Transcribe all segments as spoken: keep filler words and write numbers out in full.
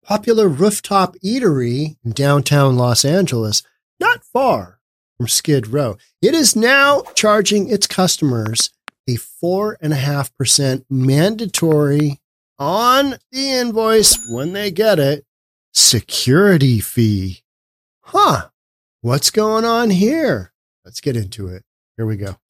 popular rooftop eatery in downtown Los Angeles, not far from Skid Row. It is now charging its customers a four and a half percent mandatory on the invoice when they get it security fee. Huh. What's going on here? Let's get into it. Here we go.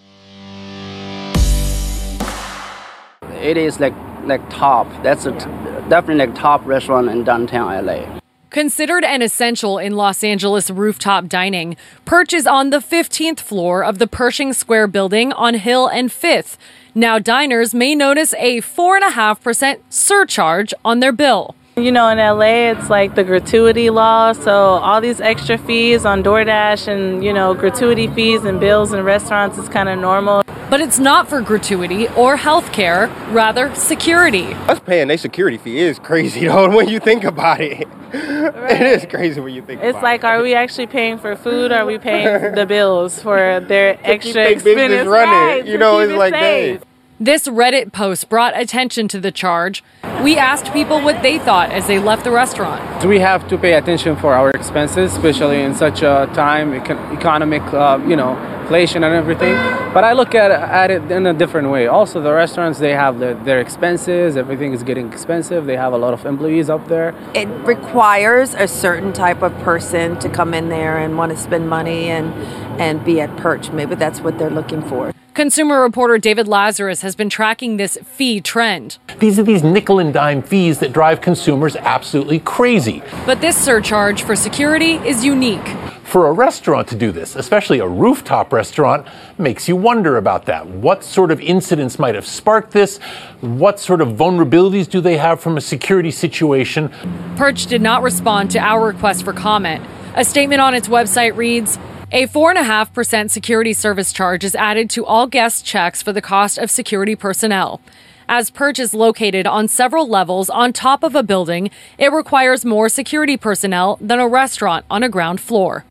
It is like like top. That's a t- definitely like top restaurant in downtown L A. Considered an essential in Los Angeles rooftop dining, Perch is on the fifteenth floor of the Pershing Square building on Hill and Fifth. Now diners may notice a four point five percent surcharge on their bill. You know, in L A, it's like the gratuity law, so all these extra fees on DoorDash and, you know, gratuity fees and bills in restaurants is kind of normal. But it's not for gratuity or health care, rather security. Us paying their security fee is crazy, though, when you think about it. Right. It is crazy when you think it's about like, it. Are we actually paying for food? Or are we paying the bills for their extra expense? Business running. Right, you know, it's it like safe. that. This Reddit post brought attention to the charge. We asked people what they thought as they left the restaurant. We have to pay attention for our expenses, especially in such a time, econ- economic, uh, you know, inflation and everything. But I look at, at it in a different way. Also, the restaurants, they have the, their expenses. Everything is getting expensive. They have a lot of employees up there. It requires a certain type of person to come in there and want to spend money and, and be at Perch. Maybe that's what they're looking for. Consumer reporter David Lazarus has been tracking this fee trend. These are these nickel and dime fees that drive consumers absolutely crazy. But this surcharge for security is unique. For a restaurant to do this, especially a rooftop restaurant, makes you wonder about that. What sort of incidents might have sparked this? What sort of vulnerabilities do they have from a security situation? Perch did not respond to our request for comment. A statement on its website reads, a four point five percent security service charge is added to all guest checks for the cost of security personnel. As Perch is located on several levels on top of a building, it requires more security personnel than a restaurant on a ground floor.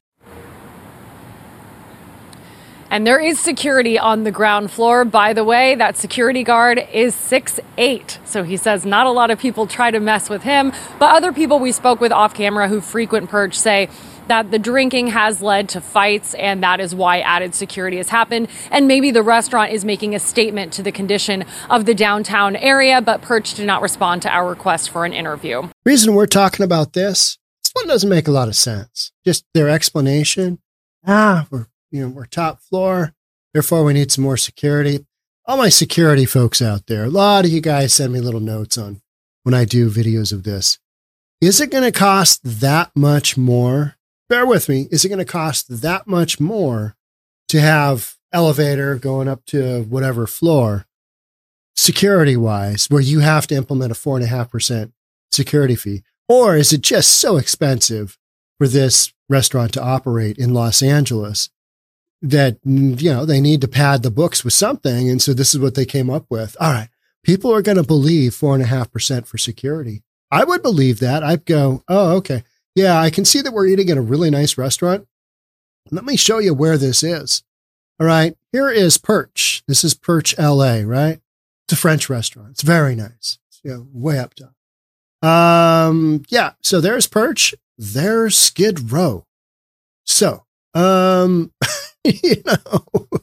And there is security on the ground floor. By the way, that security guard is six foot eight. So he says not a lot of people try to mess with him. But other people we spoke with off camera who frequent Perch say that the drinking has led to fights, and that is why added security has happened. And maybe the restaurant is making a statement to the condition of the downtown area, but Perch did not respond to our request for an interview. Reason we're talking about this, this one doesn't make a lot of sense. Just their explanation. Ah, we're, you know, we're top floor, therefore we need some more security. All my security folks out there, a lot of you guys send me little notes on when I do videos of this. Is it going to cost that much more? Bear with me. Is it going to cost that much more to have elevator going up to whatever floor, security wise, where you have to implement a four and a half percent security fee? Or is it just so expensive for this restaurant to operate in Los Angeles that, you know, they need to pad the books with something? And so this is what they came up with. All right. People are going to believe four and a half percent for security. I would believe that. I'd go, oh, okay. Yeah, I can see that we're eating at a really nice restaurant. Let me show you where this is. All right, here is Perch. This is Perch, L A, right? It's a French restaurant. It's very nice. It's, you know, way up top. Um, yeah, so there's Perch. There's Skid Row. So, um, you know,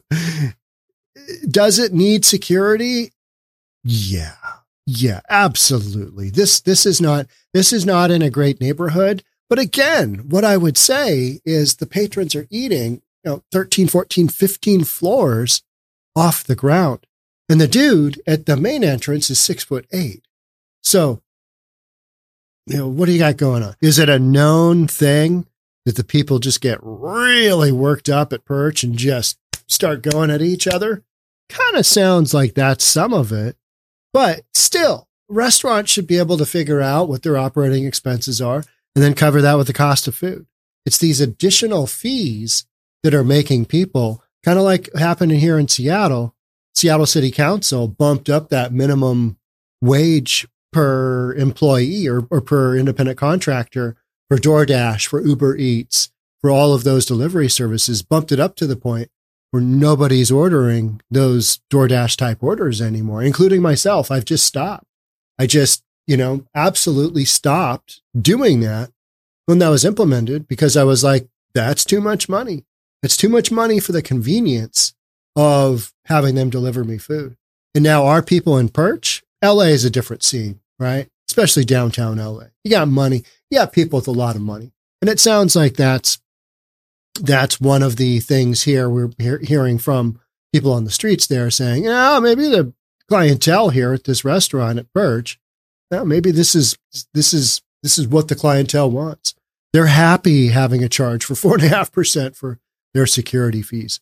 does it need security? Yeah, yeah, absolutely. This, this is not, this is not in a great neighborhood. But again, what I would say is the patrons are eating, you know, thirteen, fourteen, fifteen floors off the ground. And the dude at the main entrance is six foot eight. So, you know, what do you got going on? Is it a known thing that the people just get really worked up at Perch and just start going at each other? Kind of sounds like that's some of it. But still, restaurants should be able to figure out what their operating expenses are and then cover that with the cost of food. It's these additional fees that are making people, kind of like happening here in Seattle. Seattle City Council bumped up that minimum wage per employee or, or per independent contractor for DoorDash, for Uber Eats, for all of those delivery services, bumped it up to the point where nobody's ordering those DoorDash type orders anymore, including myself. I've just stopped. I just you know, absolutely stopped doing that when that was implemented because I was like, that's too much money. It's too much money for the convenience of having them deliver me food. And now our people in Perch, L A is a different scene, right? Especially downtown L A. You got money. You got people with a lot of money. And it sounds like that's, that's one of the things here we're he- hearing from people on the streets there saying, yeah, maybe the clientele here at this restaurant at Perch, well, maybe this is, this is, this is what the clientele wants. They're happy having a charge for four and a half percent for their security fees.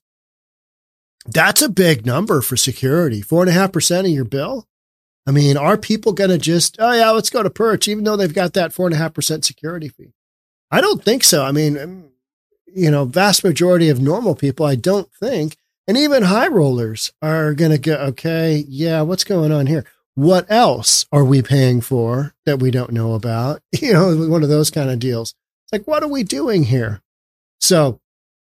That's a big number for security. Four and a half percent of your bill. I mean, are people going to just, oh yeah, let's go to Perch, even though they've got that four and a half percent security fee? I don't think so. I mean, you know, vast majority of normal people, I don't think, and even high rollers are going to go, okay, yeah, what's going on here? What else are we paying for that we don't know about? You know, one of those kind of deals. It's like, what are we doing here? So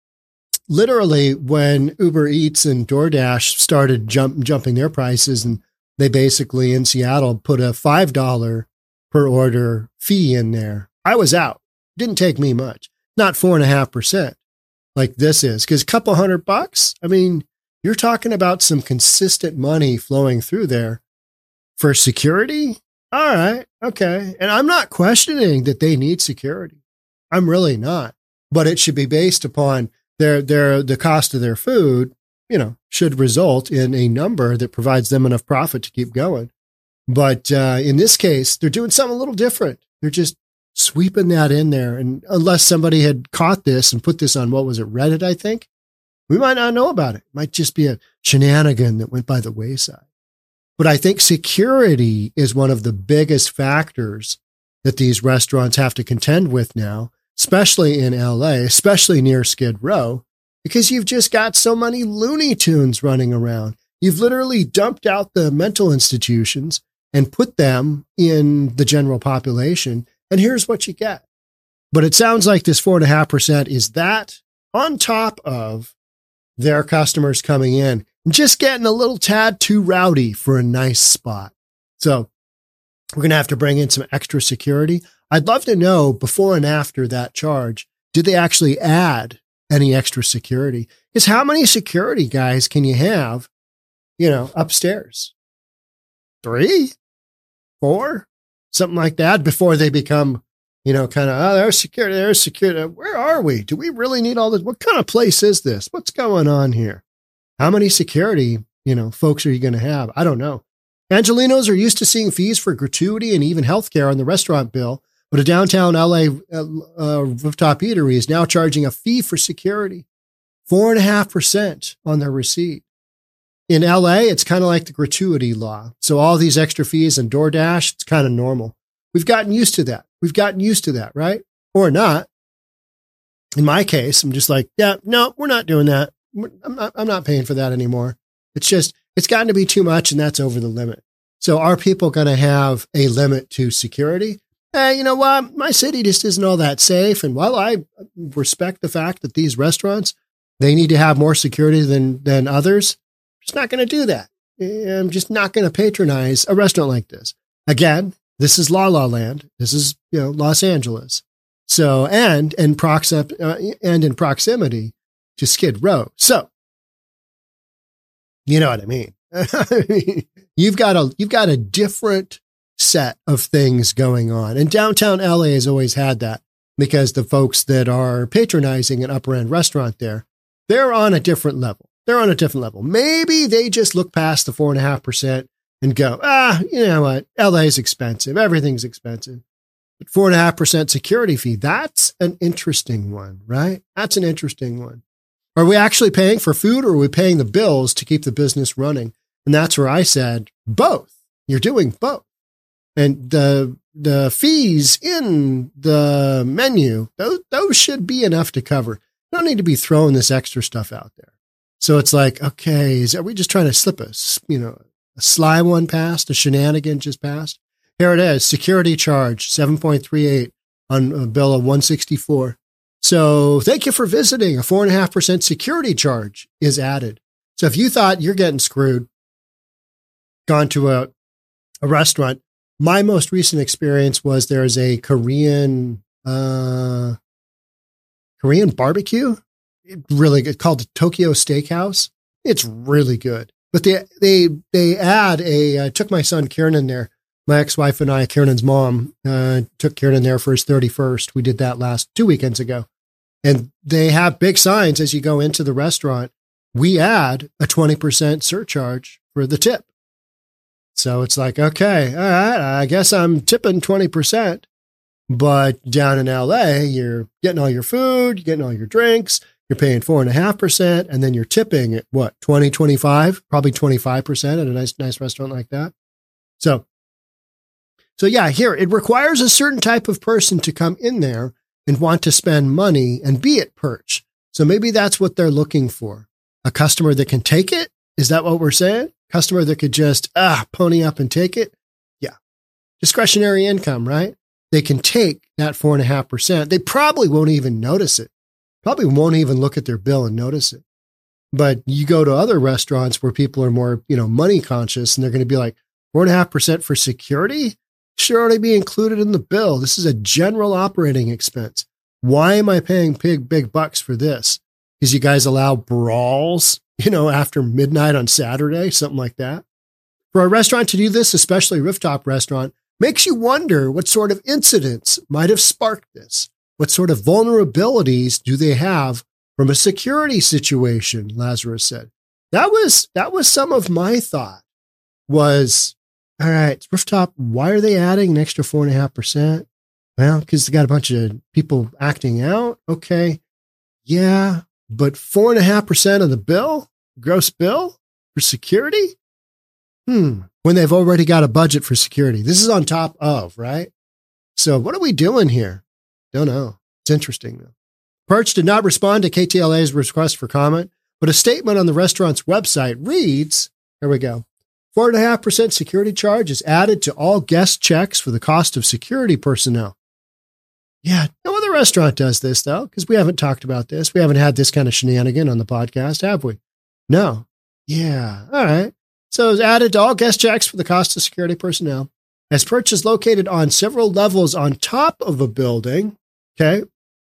literally when Uber Eats and DoorDash started jump, jumping their prices, and they basically in Seattle put a five dollars per order fee in there, I was out. Didn't take me much. Not four and a half percent like this is, because a couple hundred bucks. I mean, you're talking about some consistent money flowing through there for security. All right. Okay. And I'm not questioning that they need security. I'm really not, but it should be based upon their, their, the cost of their food, you know, should result in a number that provides them enough profit to keep going. But uh, in this case, they're doing something a little different. They're just sweeping that in there. And unless somebody had caught this and put this on, what was it, Reddit, I think, we might not know about it. It might just be a shenanigan that went by the wayside. But I think security is one of the biggest factors that these restaurants have to contend with now, especially in L A, especially near Skid Row, because you've just got so many Looney Tunes running around. You've literally dumped out the mental institutions and put them in the general population. And here's what you get. But it sounds like this four and a half percent is that on top of their customers coming in and just getting a little tad too rowdy for a nice spot. So we're going to have to bring in some extra security. I'd love to know before and after that charge, did they actually add any extra security? Because how many security guys can you have, you know, upstairs? Three, four, something like that before they become, you know, kind of, oh, there's security, there's security. Where are we? Do we really need all this? What kind of place is this? What's going on here? How many security, you know, folks are you going to have? I don't know. Angelinos are used to seeing fees for gratuity and even healthcare on the restaurant bill, but a downtown L A uh, uh, rooftop eatery is now charging a fee for security, four and a half percent on their receipt. In L A, it's kind of like the gratuity law. So all these extra fees and DoorDash, it's kind of normal. We've gotten used to that. We've gotten used to that, right? Or not. In my case, I'm just like, yeah, no, we're not doing that. I'm not, I'm not paying for that anymore. It's just, it's gotten to be too much, and that's over the limit. So are people going to have a limit to security? Hey, you know what? My city just isn't all that safe. And while I respect the fact that these restaurants, they need to have more security than, than others, I'm just not going to do that. I'm just not going to patronize a restaurant like this. Again, this is La La Land. This is, you know, Los Angeles. So, and, and proxim, uh, and in proximity to Skid Row. So, you know what I mean? you've got a, you've got a different set of things going on. And downtown L A has always had that, because the folks that are patronizing an upper end restaurant there, they're on a different level. They're on a different level. Maybe they just look past the four and a half percent and go, ah, you know what? L A is expensive. Everything's expensive. But four and a half percent security fee. That's an interesting one, right? That's an interesting one. Are we actually paying for food, or are we paying the bills to keep the business running? And that's where I said, both. You're doing both. And the, the fees in the menu, those, those should be enough to cover. You don't need to be throwing this extra stuff out there. So it's like, okay, is, are we just trying to slip a, you know, a sly one past, a shenanigan just passed? Here it is, security charge, seven point three eight on a bill of one sixty-four. So thank you for visiting. A four and a half percent security charge is added. So if you thought you're getting screwed, gone to a, a restaurant my most recent experience was there's a Korean, uh, Korean barbecue. It really good, called the Tokyo Steakhouse. It's really good. But they, they, they add a, I took my son Kieran there. My ex-wife and I, Kieran's mom, uh, took Kieran there for his thirty-first. We did that last two weekends ago. And they have big signs as you go into the restaurant. We add a twenty percent surcharge for the tip. So it's like, okay, all right, I guess I'm tipping twenty percent. But down in L A, you're getting all your food, you're getting all your drinks, you're paying four and a half percent, and then you're tipping at what, twenty, twenty-five, probably twenty-five percent at a nice, nice restaurant like that. So, so yeah, here, it requires a certain type of person to come in there and want to spend money and be at Perch. So maybe that's what they're looking for. A customer that can take it? Is that what we're saying? Customer that could just, ah, pony up and take it? Yeah. Discretionary income, right? They can take that four and a half percent. They probably won't even notice it. Probably won't even look at their bill and notice it. But you go to other restaurants where people are more, you know, money conscious, and they're going to be like, four and a half percent for security? Should already be included in the bill. This is a general operating expense. Why am I paying big, big bucks for this? Because you guys allow brawls, you know, after midnight on Saturday, something like that. For a restaurant to do this, especially a rooftop restaurant, makes you wonder what sort of incidents might have sparked this. What sort of vulnerabilities do they have from a security situation? Lazarus said. That was, that was some of my thought was, all right, rooftop, why are they adding an extra four and a half percent? Well, because they got a bunch of people acting out. Okay. Yeah. But four and a half percent of the bill, gross bill for security? Hmm. When they've already got a budget for security. This is on top of, right? So what are we doing here? Don't know. It's interesting though. Perch did not respond to K T L A's request for comment, but a statement on the restaurant's website reads, here we go. Four and a half percent security charge is added to all guest checks for the cost of security personnel. Yeah, no other restaurant does this though, because we haven't talked about this. We haven't had this kind of shenanigan on the podcast, have we? No. Yeah. All right. So it's added to all guest checks for the cost of security personnel. As Perch is located on several levels on top of a building, okay,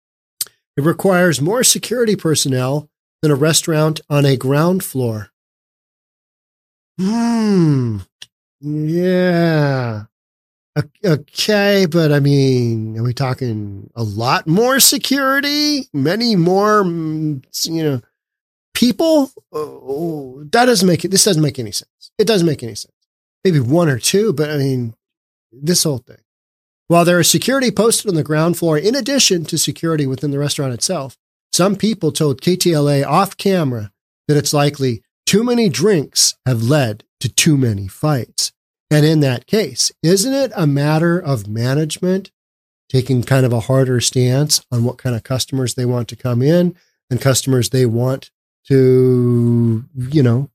it requires more security personnel than a restaurant on a ground floor. Hmm. Yeah. Okay, but I mean, are we talking a lot more security? Many more, you know, people? Oh, that doesn't make it, this doesn't make any sense. It doesn't make any sense. Maybe one or two, but I mean, this whole thing. While there is security posted on the ground floor, in addition to security within the restaurant itself, some people told K T L A off camera that it's likely too many drinks have led to too many fights. And in that case, isn't it a matter of management taking kind of a harder stance on what kind of customers they want to come in and customers they want to, you know,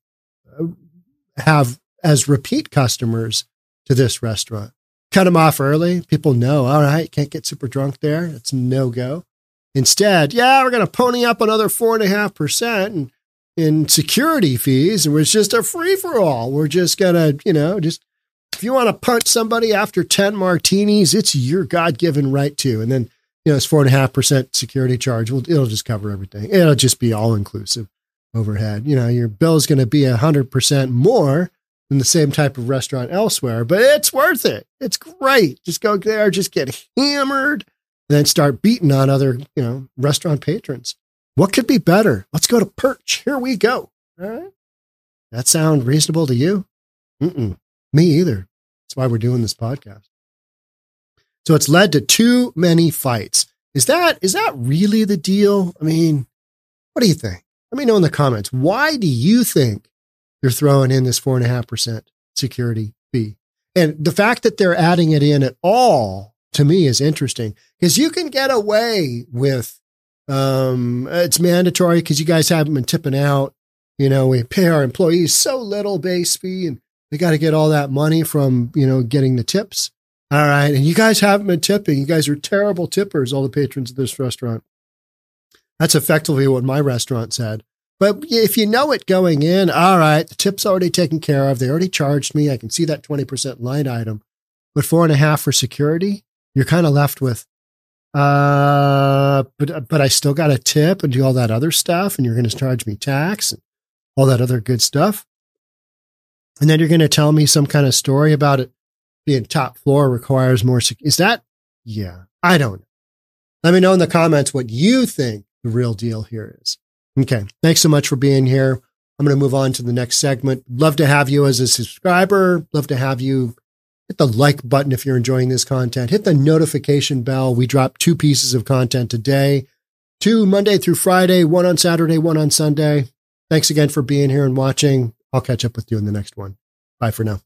have as repeat customers to this restaurant? Cut them off early. People know, all right, can't get super drunk there. It's no go. Instead, yeah, we're going to pony up another four and a half percent and in security fees, and it's just a free for all. We're just going to, you know, just, if you want to punch somebody after ten martinis, it's your God-given right to. And then, you know, it's four and a half percent security charge. Well, it'll just cover everything. It'll just be all inclusive overhead. You know, your bill is going to be a hundred percent more than the same type of restaurant elsewhere, but it's worth it. It's great. Just go there, just get hammered, and then start beating on other, you know, restaurant patrons. What could be better? Let's go to Perch. Here we go. All right. That sound reasonable to you? Mm-mm. Me either. That's why we're doing this podcast. So it's led to too many fights. Is that, is that really the deal? I mean, what do you think? Let me know in the comments. Why do you think they're throwing in this four and a half percent security fee? And the fact that they're adding it in at all to me is interesting because you can get away with, um, it's mandatory because you guys haven't been tipping out. You know, we pay our employees so little base fee and they got to get all that money from, you know, getting the tips. All right. And you guys haven't been tipping. You guys are terrible tippers, all the patrons of this restaurant. That's effectively what my restaurant said. But if you know it going in, all right, the tip's already taken care of. They already charged me. I can see that twenty percent line item. but four and a half for security, you're kind of left with, uh, but, but I still got to tip and do all that other stuff. And you're going to charge me tax and all that other good stuff. And then you're going to tell me some kind of story about it being top floor requires more. Sec- Is that? Yeah, I don't know. Let me know in the comments what you think the real deal here is. Okay. Thanks so much for being here. I'm going to move on to the next segment. Love to have you as a subscriber. Love to have you hit the like button if you're enjoying this content. Hit the notification bell. We drop two pieces of content a day, two Monday through Friday, one on Saturday, one on Sunday. Thanks again for being here and watching. I'll catch up with you in the next one. Bye for now.